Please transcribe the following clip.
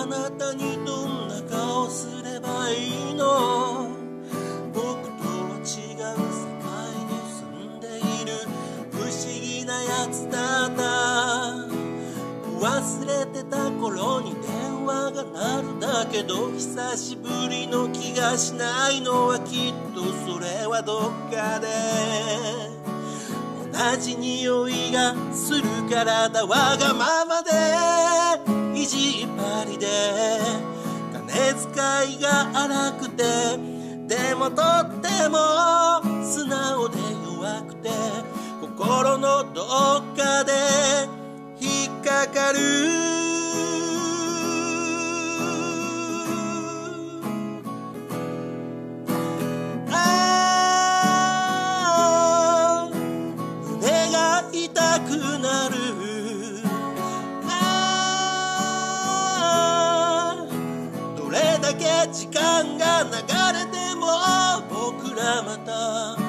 あなたにどんな顔すればいいの？僕とは違う世界に住んでいる不思議なやつだった。忘れてた頃に電話が鳴るだけど久しぶりの気がしないのはきっとそれはどっかで同じ匂いがするからだ。わがままで意地っ張りで金遣いが荒くてでもとっても素直で弱くて心のどっかで引っかかる。ああ胸が痛くなる。ああどれだけ時間が流れても僕らまた